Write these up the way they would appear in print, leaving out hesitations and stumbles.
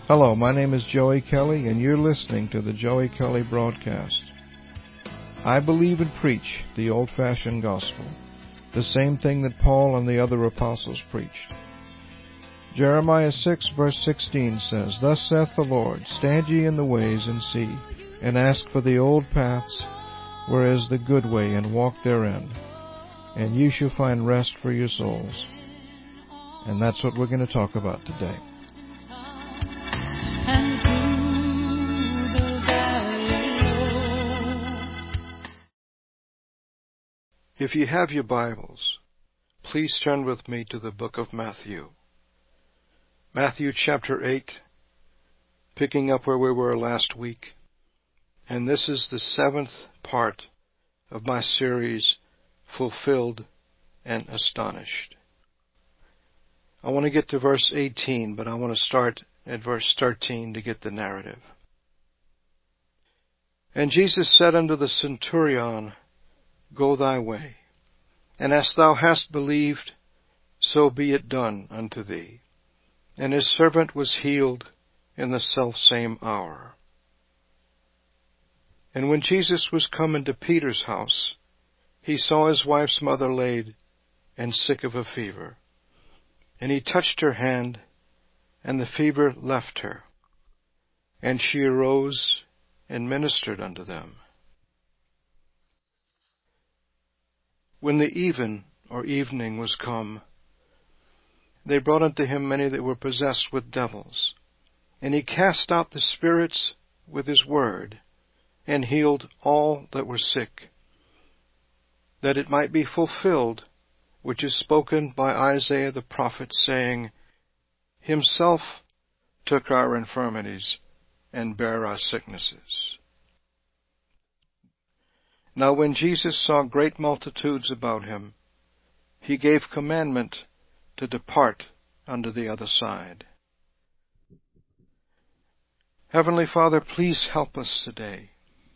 Hello, my name is Joey Kelly, and you're listening to the Joey Kelly Broadcast. I believe and preach the old-fashioned gospel, the same thing that Paul and the other apostles preached. Jeremiah 6, verse 16 says, Thus saith the Lord, Stand ye in the ways and see, and ask for the old paths, where is the good way, and walk therein, and ye shall find rest for your souls. And that's what we're going to talk about today. If you have your Bibles, please turn with me to the book of Matthew. Matthew chapter 8, picking up where we were last week. And this is the 7th part of my series, Fulfilled and Astonished. I want to get to verse 18, but I want to start at verse 13 to get the narrative. And Jesus said unto the centurion, Go thy way, and as thou hast believed, so be it done unto thee. And his servant was healed in the selfsame hour. And when Jesus was come into Peter's house, he saw his wife's mother laid and sick of a fever. And he touched her hand, and the fever left her. And she arose and ministered unto them. When the even, or evening, was come, they brought unto him many that were possessed with devils. And he cast out the spirits with his word, and healed all that were sick, that it might be fulfilled, which is spoken by Isaiah the prophet, saying, Himself took our infirmities, and bare our sicknesses. Now when Jesus saw great multitudes about him, he gave commandment to depart unto the other side. Heavenly Father, please help us today.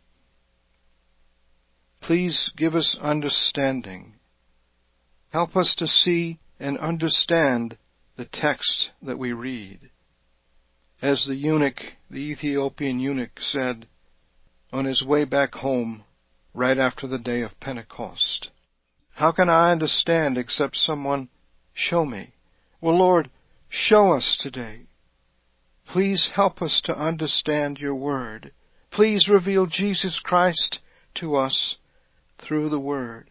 Please give us understanding. Help us to see and understand the text that we read. As the eunuch, the Ethiopian eunuch, said on his way back home right after the day of Pentecost, how can I understand except someone show me? Well, Lord, show us today. Please help us to understand your word. Please reveal Jesus Christ to us through the word.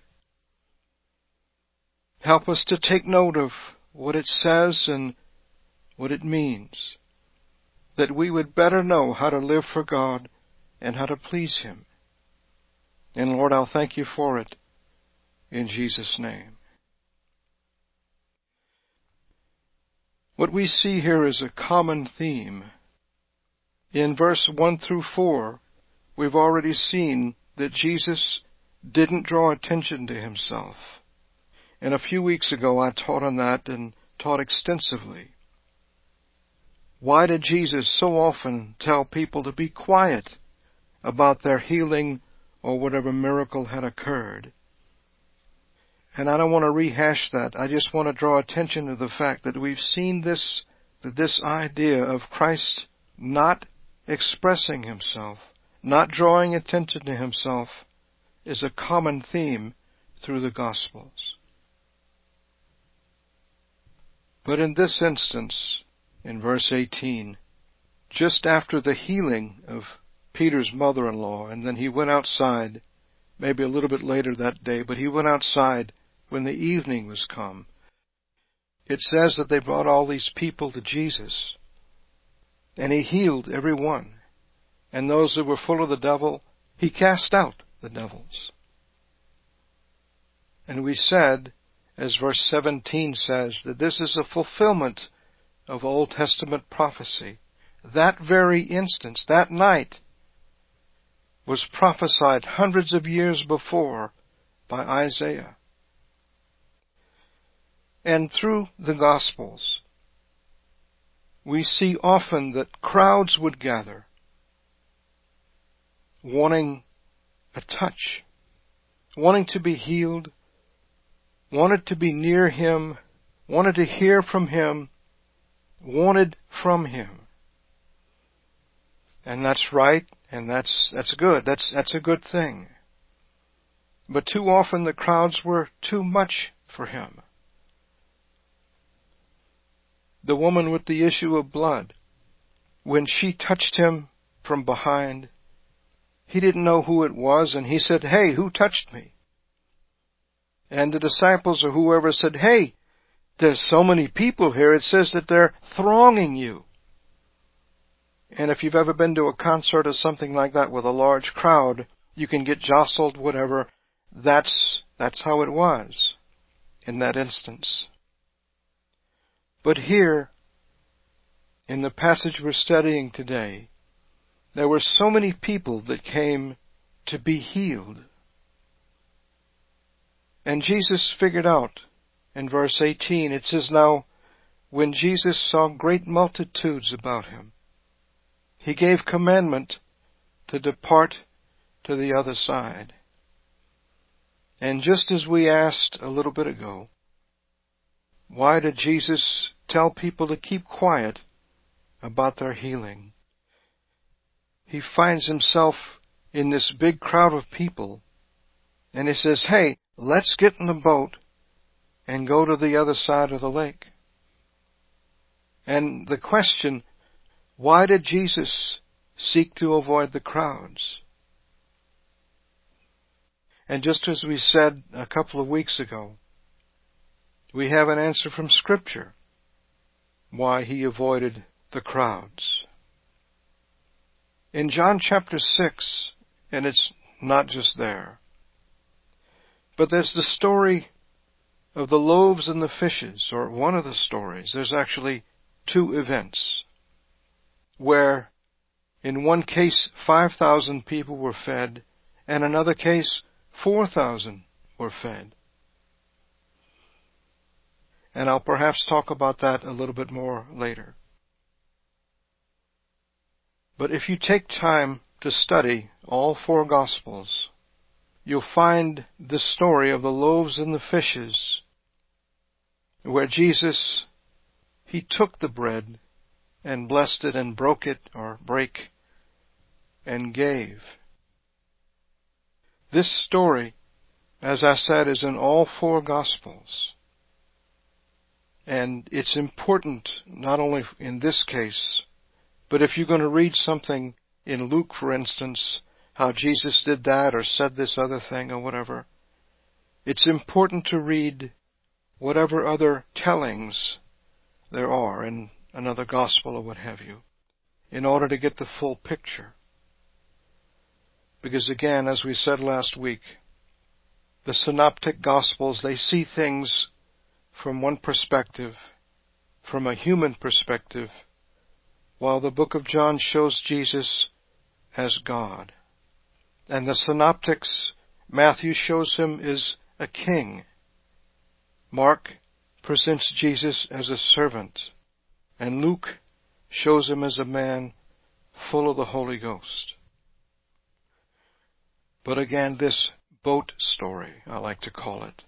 Help us to take note of what it says and what it means, that we would better know how to live for God and how to please Him. And Lord, I'll thank you for it in Jesus' name. What we see here is a common theme. In verse 1 through 4, we've already seen that Jesus didn't draw attention to himself. And a few weeks ago I taught on that and taught extensively. Why did Jesus so often tell people to be quiet about their healing or whatever miracle had occurred? And I don't want to rehash that. I just want to draw attention to the fact that we've seen this idea of Christ not expressing himself, not drawing attention to himself, is a common theme through the Gospels. But in this instance, in verse 18, just after the healing of Peter's mother-in-law, and then he went outside, maybe a little bit later that day, but he went outside when the evening was come. It says that they brought all these people to Jesus, and he healed every one. And those that were full of the devil, he cast out the devils. And we said, as verse 17 says, that this is a fulfillment of Old Testament prophecy. That very instance, that night, was prophesied hundreds of years before by Isaiah. And through the Gospels, we see often that crowds would gather, wanting a touch, wanting to be healed, wanted to be near him, wanted to hear from him, wanted from him. And that's right, and that's good. That's a good thing. But too often the crowds were too much for him. The woman with the issue of blood, when she touched him from behind, he didn't know who it was, and he said, "Hey, who touched me?" And the disciples or whoever said, "Hey, there's so many people here, it says that they're thronging you." And if you've ever been to a concert or something like that with a large crowd, you can get jostled, whatever. That's how it was in that instance. But here, in the passage we're studying today, there were so many people that came to be healed. And Jesus figured out, in verse 18, it says, "Now, when Jesus saw great multitudes about him, he gave commandment to depart to the other side." And just as we asked a little bit ago, why did Jesus tell people to keep quiet about their healing? He finds himself in this big crowd of people, and he says, "Hey, let's get in the boat and go to the other side of the lake." And the question, why did Jesus seek to avoid the crowds? And just as we said a couple of weeks ago, we have an answer from Scripture why he avoided the crowds. In John chapter 6, and it's not just there, but there's the story of the loaves and the fishes, or one of the stories. There's actually two events where in one case 5,000 people were fed, and another case 4,000 were fed. And I'll perhaps talk about that a little bit more later. But if you take time to study all four Gospels, you'll find the story of the loaves and the fishes, where Jesus, he took the bread and blessed it and broke it, or break, and gave. This story, as I said, is in all four Gospels. And it's important, not only in this case, but if you're going to read something in Luke, for instance, how Jesus did that or said this other thing or whatever, it's important to read whatever other tellings there are in another gospel or what have you, in order to get the full picture. Because again, as we said last week, the synoptic gospels, they see things from one perspective, from a human perspective, while the book of John shows Jesus as God. And the synoptics, Matthew shows him as a king. Mark presents Jesus as a servant. And Luke shows him as a man full of the Holy Ghost. But again, this boat story, I like to call it.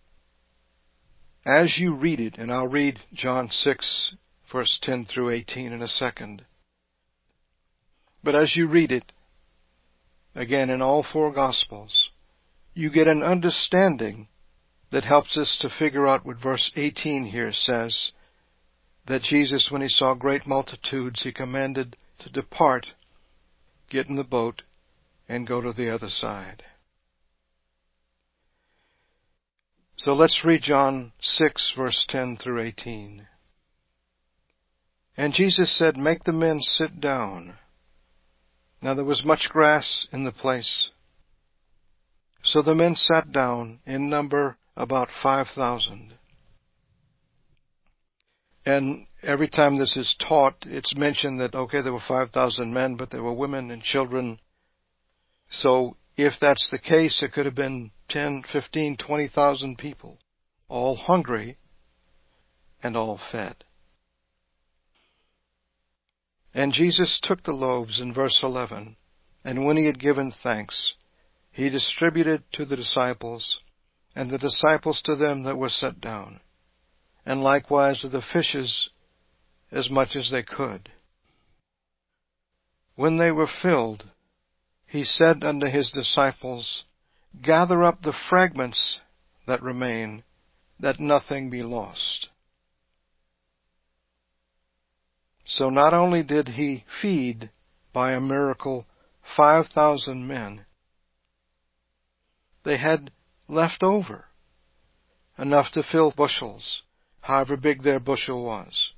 As you read it, and I'll read John 6, verse 10 through 18 in a second. But as you read it, again in all four Gospels, you get an understanding that helps us to figure out what verse 18 here says, that Jesus, when he saw great multitudes, he commanded to depart, get in the boat, and go to the other side. So let's read John 6, verse 10 through 18. "And Jesus said, 'Make the men sit down.' Now there was much grass in the place. So the men sat down, in number about 5,000. And every time this is taught, it's mentioned that, okay, there were 5,000 men, but there were women and children. So if that's the case, it could have been 10, 15, 20,000 people, all hungry and all fed. And Jesus took the loaves in verse 11, and when he had given thanks, he distributed to the disciples, and the disciples to them that were set down, and likewise of the fishes as much as they could. when they were filled, he said unto his disciples, Gather up the fragments that remain, that nothing be lost. So not only did he feed, by a miracle, 5,000 men, they had left over enough to fill bushels, however big their bushel was.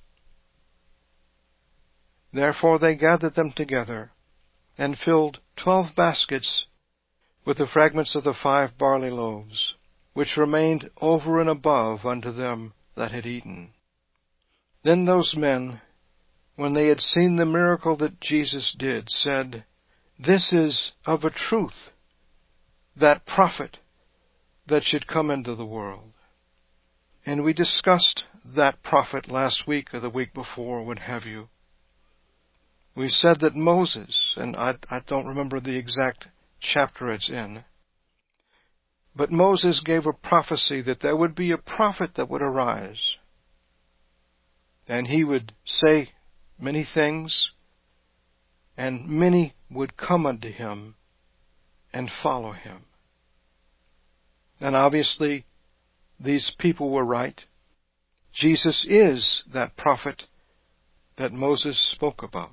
Therefore they gathered them together, and filled 12 baskets with the fragments of the 5 barley loaves, which remained over and above unto them that had eaten. Then those men, when they had seen the miracle that Jesus did, said, This is of a truth that prophet that should come into the world. And we discussed that prophet last week or the week before, what have you. We said that Moses, and I don't remember the exact chapter it's in, but Moses gave a prophecy that there would be a prophet that would arise. And he would say many things, and many would come unto him and follow him. And obviously, these people were right. Jesus is that prophet that Moses spoke about.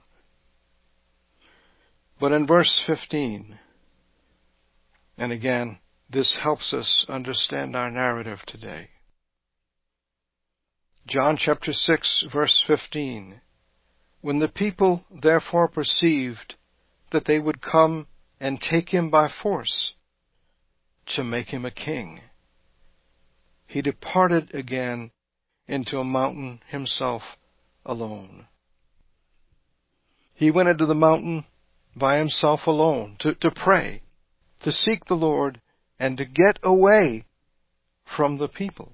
But in verse 15, and again, this helps us understand our narrative today. John chapter 6, verse 15. When the people therefore perceived that they would come and take him by force to make him a king, he departed again into a mountain himself alone. He went into the mountain by himself alone to pray, to seek the Lord, and to get away from the people.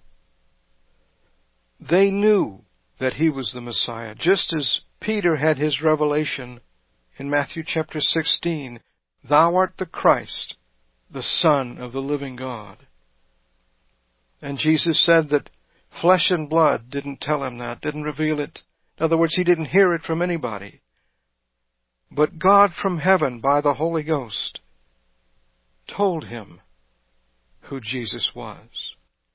They knew that he was the Messiah, just as Peter had his revelation in Matthew chapter 16, Thou art the Christ, the Son of the living God. And Jesus said that flesh and blood didn't tell him that, didn't reveal it. In other words, he didn't hear it from anybody. But God from heaven, by the Holy Ghost, told him who Jesus was.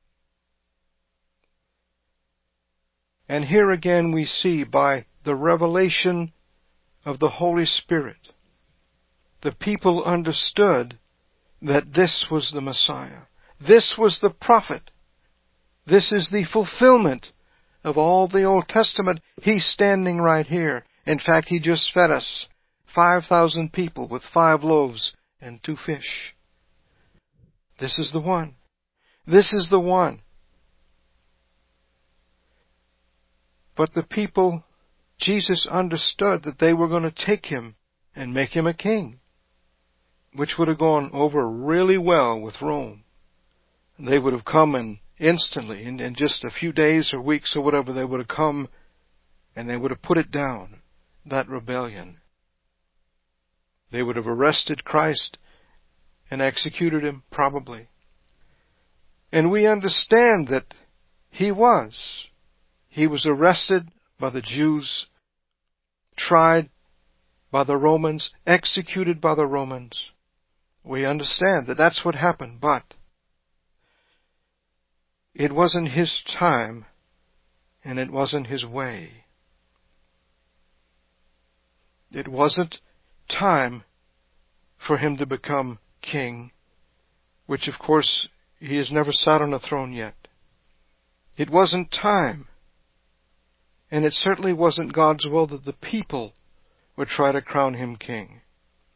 And here again we see, by the revelation of the Holy Spirit, the people understood that this was the Messiah. This was the prophet. This is the fulfillment of all the Old Testament. He's standing right here. In fact, he just fed us 5,000 people with 5 loaves and 2 fish. This is the one. This is the one. But the people, Jesus understood that they were going to take him and make him a king, which would have gone over really well with Rome. They would have come and instantly, in just a few days or weeks or whatever, they would have come and they would have put it down, that rebellion. They would have arrested Christ and executed him, probably. And we understand that he was. He was arrested by the Jews, tried by the Romans, executed by the Romans. We understand that that's what happened, but it wasn't his time, and it wasn't his way. It wasn't time for him to become king, which of course he has never sat on a throne yet. It wasn't time, and it certainly wasn't God's will that the people would try to crown him king.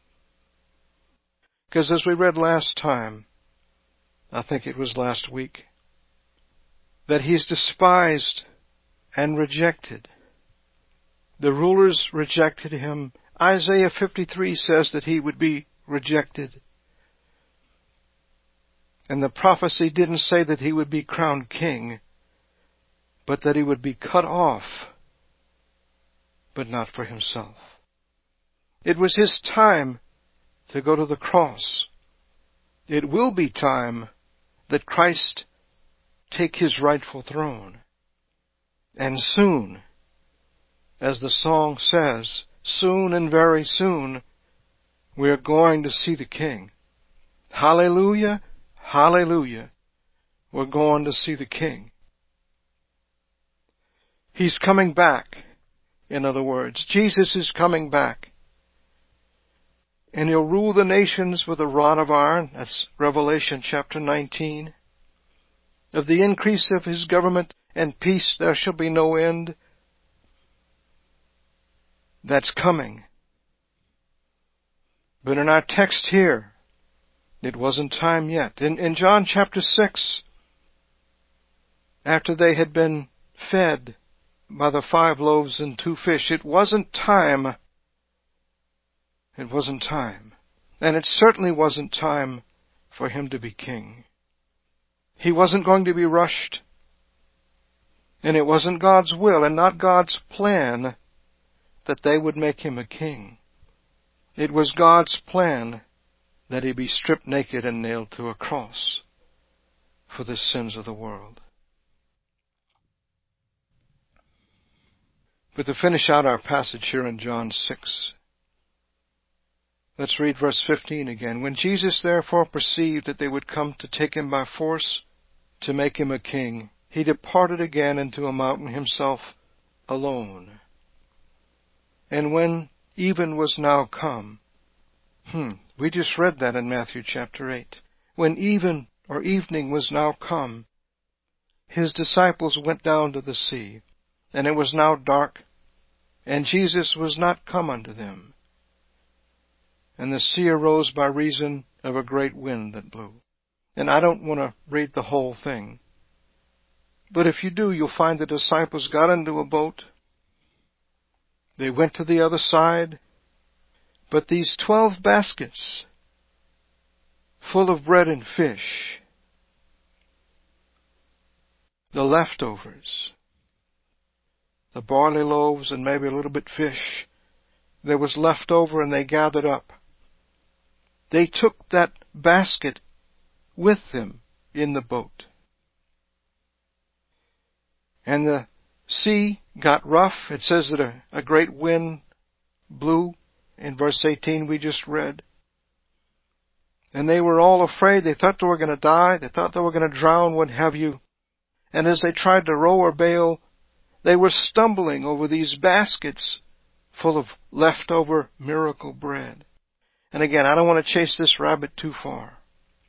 Because as we read last time, I think it was last week, that he's despised and rejected. The rulers rejected him. Isaiah 53 says that he would be rejected. And the prophecy didn't say that he would be crowned king, but that he would be cut off, but not for himself. It was his time to go to the cross. It will be time that Christ take his rightful throne. And soon, as the song says, soon and very soon, we are going to see the King. Hallelujah, hallelujah. We're going to see the King. He's coming back, in other words. Jesus is coming back. And He'll rule the nations with a rod of iron. That's Revelation chapter 19. Of the increase of His government and peace there shall be no end. That's coming. But in our text here, it wasn't time yet. In John chapter 6, after they had been fed by the 5 loaves and 2 fish, it wasn't time. It wasn't time. And it certainly wasn't time for Him to be king. He wasn't going to be rushed. And it wasn't God's will and not God's plan that they would make Him a king. It was God's plan that He be stripped naked and nailed to a cross for the sins of the world. But to finish out our passage here in John 6, let's read verse 15 again. When Jesus therefore perceived that they would come to take Him by force to make Him a king, He departed again into a mountain Himself alone. And when even was now come, we just read that in Matthew chapter 8. When even or evening was now come, His disciples went down to the sea, and it was now dark, and Jesus was not come unto them. And the sea arose by reason of a great wind that blew. And I don't want to read the whole thing. But if you do, you'll find the disciples got into a boat. They went to the other side. But these 12 baskets full of bread and fish, the leftovers, the barley loaves and maybe a little bit fish, there was left over and they gathered up. They took that basket with them in the boat. And the sea got rough. It says that a great wind blew in verse 18 we just read. And they were all afraid. They thought they were going to die. They thought they were going to drown, what have you. And as they tried to row or bail, they were stumbling over these baskets full of leftover miracle bread. And again, I don't want to chase this rabbit too far.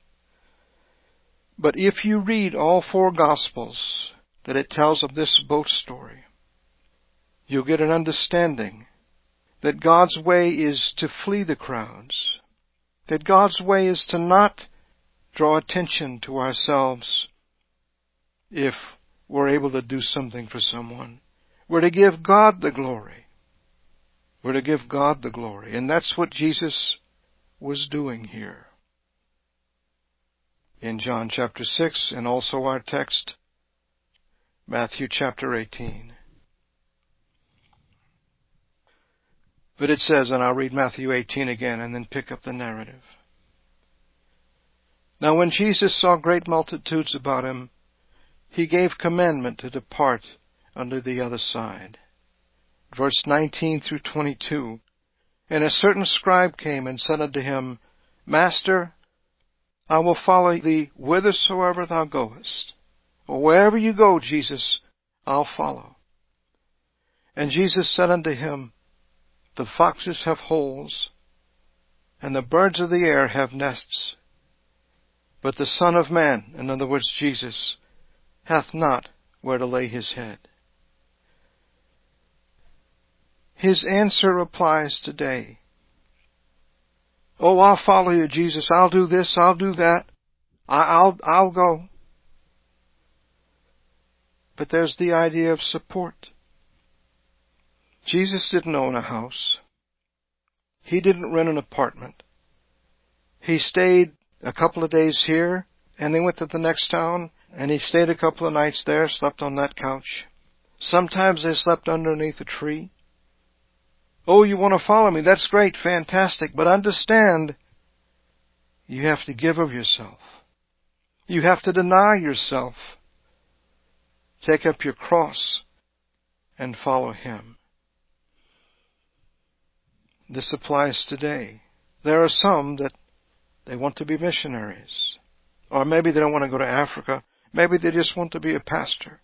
But if you read all 4 Gospels that it tells of this boat story, you'll get an understanding that God's way is to flee the crowds, that God's way is to not draw attention to ourselves if we're able to do something for someone. We're to give God the glory. We're to give God the glory. And that's what Jesus was doing here. In John chapter 6 and also our text, Matthew chapter 18. But it says, and I'll read Matthew 18 again and then pick up the narrative. Now when Jesus saw great multitudes about Him, He gave commandment to depart unto the other side. Verse 19 through 22. And a certain scribe came and said unto Him, Master, I will follow Thee whithersoever Thou goest. Or wherever You go, Jesus, I'll follow. And Jesus said unto him, The foxes have holes, and the birds of the air have nests, but the Son of Man, in other words Jesus, hath not where to lay His head. His answer applies today. Oh, I'll follow You, Jesus. I'll do this. I'll do that. I'll go. But there's the idea of support. Jesus didn't own a house. He didn't rent an apartment. He stayed a couple of days here, and they went to the next town, and he stayed a couple of nights there, slept on that couch. Sometimes they slept underneath a tree. Oh, you want to follow me? That's great, fantastic. But understand, you have to give of yourself. You have to deny yourself. Take up your cross and follow Him. This applies today. There are some that they want to be missionaries. Or maybe they don't want to go to Africa. Maybe they just want to be a pastor.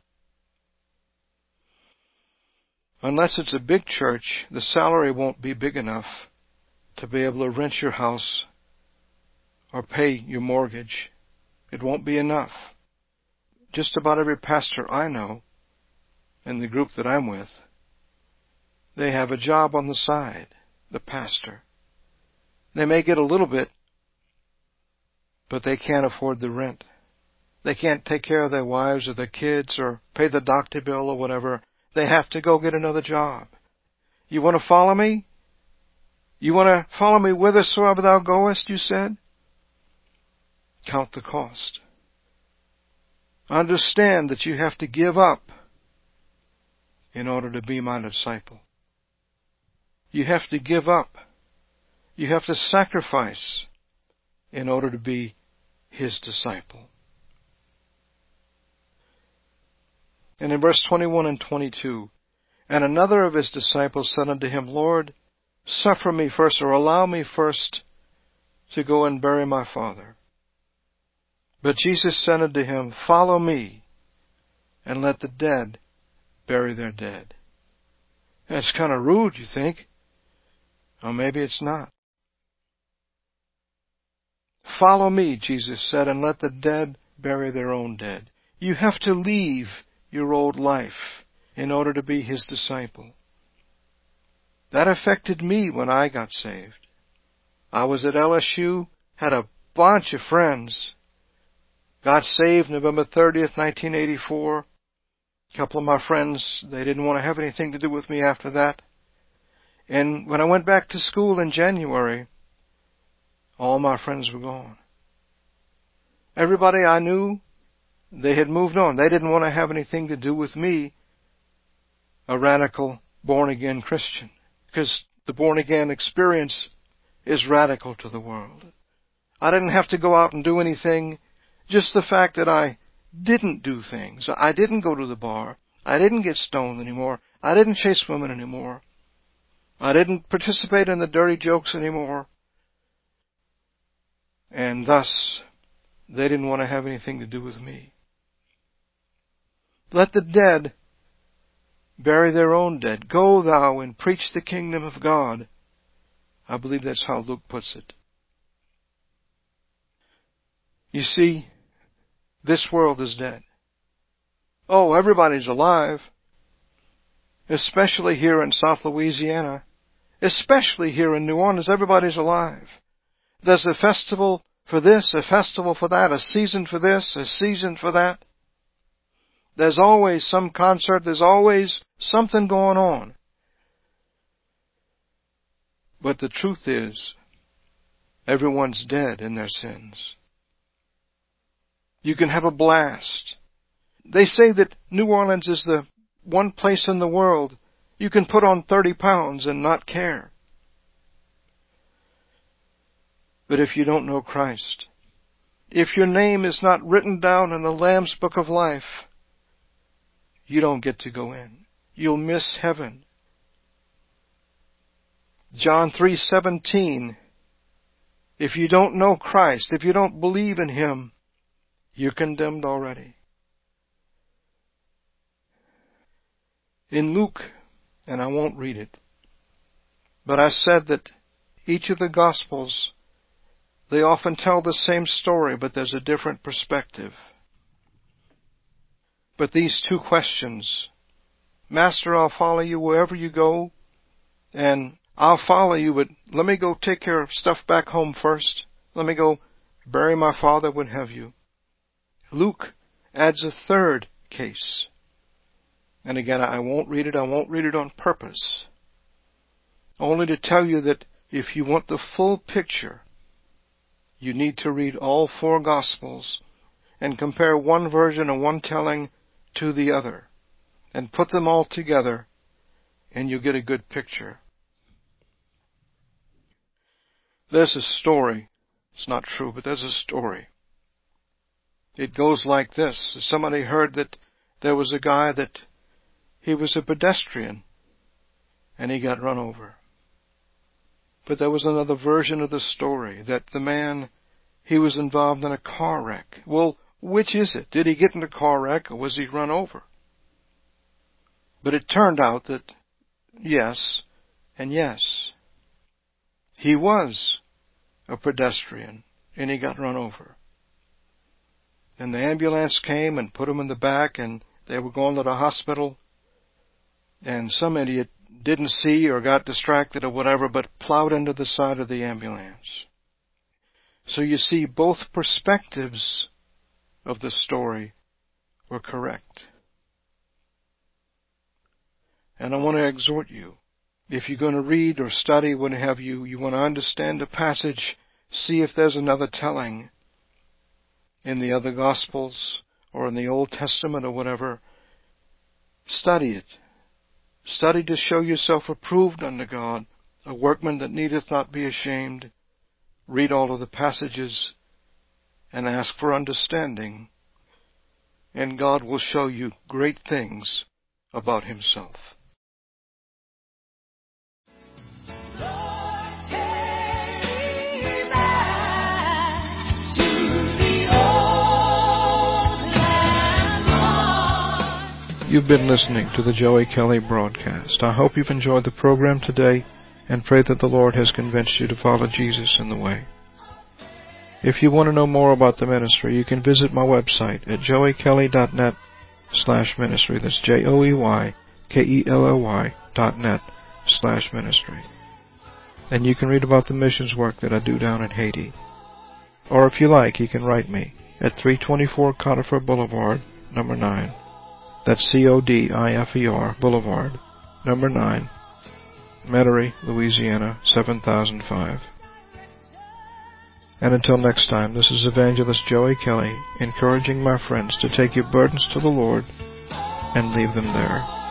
Unless it's a big church, the salary won't be big enough to be able to rent your house or pay your mortgage. It won't be enough. Just about every pastor I know in the group that I'm with, they have a job on the side, the pastor. They may get a little bit, but they can't afford the rent. They can't take care of their wives or their kids or pay the doctor bill or whatever. They have to go get another job. You want to follow me? You want to follow me whithersoever thou goest, you said? Count the cost. Understand that you have to give up in order to be my disciple. You have to give up. You have to sacrifice in order to be His disciple. And in verse 21 and 22, and another of His disciples said unto Him, Lord, suffer me first, or allow me first to go and bury my father. But Jesus said unto him, follow me, and let the dead bury their dead. That's kind of rude, you think? Or maybe it's not. Follow me, Jesus said, and let the dead bury their own dead. You have to leave your old life in order to be His disciple. That affected me when I got saved. I was at LSU, had a bunch of friends. Got saved November 30th, 1984. A couple of my friends, they didn't want to have anything to do with me after that. And when I went back to school in January, all my friends were gone. Everybody I knew, they had moved on. They didn't want to have anything to do with me, a radical, born-again Christian. Because the born-again experience is radical to the world. I didn't have to go out and do anything. Just the fact that I didn't do things. I didn't go to the bar. I didn't get stoned anymore. I didn't chase women anymore. I didn't participate in the dirty jokes anymore. And thus, they didn't want to have anything to do with me. Let the dead bury their own dead. Go thou and preach the kingdom of God. I believe that's how Luke puts it. You see, this world is dead. Oh, everybody's alive. Especially here in South Louisiana. Especially here in New Orleans, everybody's alive. There's a festival for this, a festival for that, a season for this, a season for that. There's always some concert, there's always something going on. But the truth is, everyone's dead in their sins. You can have a blast. They say that New Orleans is the one place in the world you can put on 30 pounds and not care. But if you don't know Christ, if your name is not written down in the Lamb's Book of Life, you don't get to go in. You'll miss heaven. John 3:17, if you don't know Christ, if you don't believe in Him, you're condemned already. In Luke, and I won't read it, but I said that each of the Gospels, they often tell the same story, but there's a different perspective. But these two questions, Master, I'll follow you wherever you go, and I'll follow you, but let me go take care of stuff back home first. Let me go bury my father, what have you. Luke adds a third case. And again, I won't read it. I won't read it on purpose. Only to tell you that if you want the full picture, you need to read all four Gospels and compare one version and one telling to the other and put them all together, and you'll get a good picture. There's a story. It's not true, but there's a story. It goes like this. Somebody heard that there was a guy that he was a pedestrian and he got run over. But there was another version of the story, that the man, he was involved in a car wreck. Well, which is it? Did he get in a car wreck or was he run over? But it turned out that yes and yes. He was a pedestrian and he got run over. And the ambulance came and put him in the back and they were going to the hospital. And some idiot didn't see or got distracted or whatever, but plowed into the side of the ambulance. So you see, both perspectives of the story were correct. And I want to exhort you, if you're going to read or study, what have you, you want to understand the passage, see if there's another telling in the other Gospels or in the Old Testament or whatever. Study it. Study to show yourself approved unto God, a workman that needeth not be ashamed. Read all of the passages and ask for understanding, and God will show you great things about Himself. You've been listening to the Joey Kelly broadcast. I hope you've enjoyed the program today and pray that the Lord has convinced you to follow Jesus in the way. If you want to know more about the ministry, you can visit my website at joeykelly.net/ministry. That's joeykelly.net/ministry. And you can read about the missions work that I do down in Haiti. Or if you like, you can write me at 324 Conifer Boulevard, number 9. That's Codifer Boulevard, number 9, Metairie, Louisiana, 7005. And until next time, this is Evangelist Joey Kelly, encouraging my friends to take your burdens to the Lord and leave them there.